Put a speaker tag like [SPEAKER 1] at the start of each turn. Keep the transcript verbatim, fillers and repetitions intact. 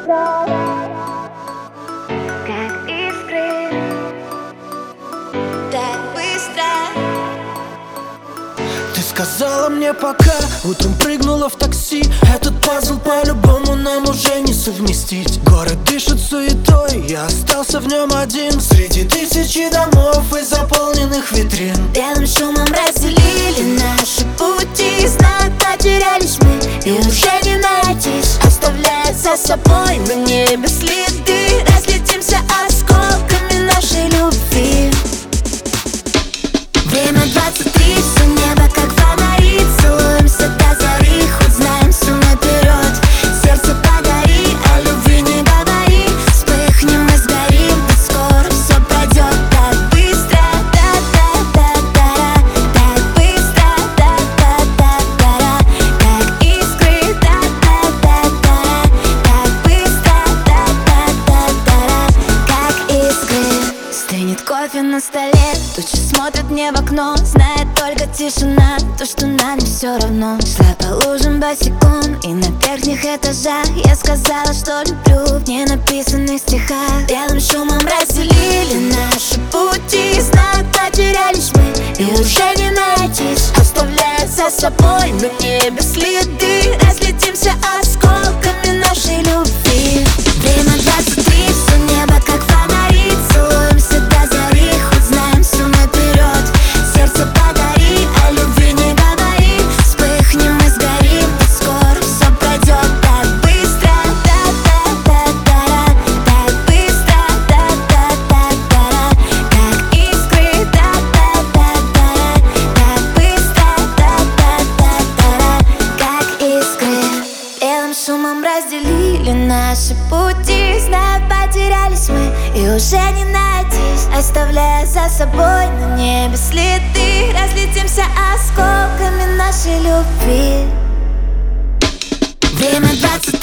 [SPEAKER 1] быстро, как искры, так быстро.
[SPEAKER 2] Ты сказала мне пока, утром прыгнула в такси. Этот пазл по-любому нам уже не совместить. Город дышит суетой, я остался в нем один среди тысячи домов и заполненных витрин.
[SPEAKER 1] Белым шумом разделили наши пути, знак потерялись мы, и уже не найтись, оставляя за собой на небе следы. Разлетимся осколками нашей любви. Время двадцать три, все небо как фонари, целуемся до зари, хоть знаем все наперед. Сердце погори, а любви не говори, вспыхнем и сгорим, ведь скоро все пройдет так быстро. Та-та-та-та-та, так быстро, та-та-та-та-та, как искры, та-та-та-та-та, так быстро, та-та-та-та-та, как искры. Стынет кофе на столе, тучи смотрят мне в окно, знает только тишина, то, что нам не все равно. Шла по лужам босиком, и на верхних этажах я сказала, что люблю в ненаписанных стихах. Белым шумом разделили наши пути, знак потерялись мы, и уже не найтись, оставляя за собой на небе следы. Разлетимся осколками нашей любви. Время двадцать три, все небо как фонари, целуемся до зари, хоть знаем все наперед. Сердце погори, а любви не говори, вспыхнем и сгорим, ведь скоро все пройдет так быстро. Та-та-та-та-та, так быстро, та-та-та-та-та, как искры, та-та-та-та-та, так быстро, та-та-та-та-та, как искры. Белым шумом разделили наши пути, знак потерялись мы, и уже не найтись, оставляя за собой на небе следы. Разлетимся осколками нашей любви. Время двадцать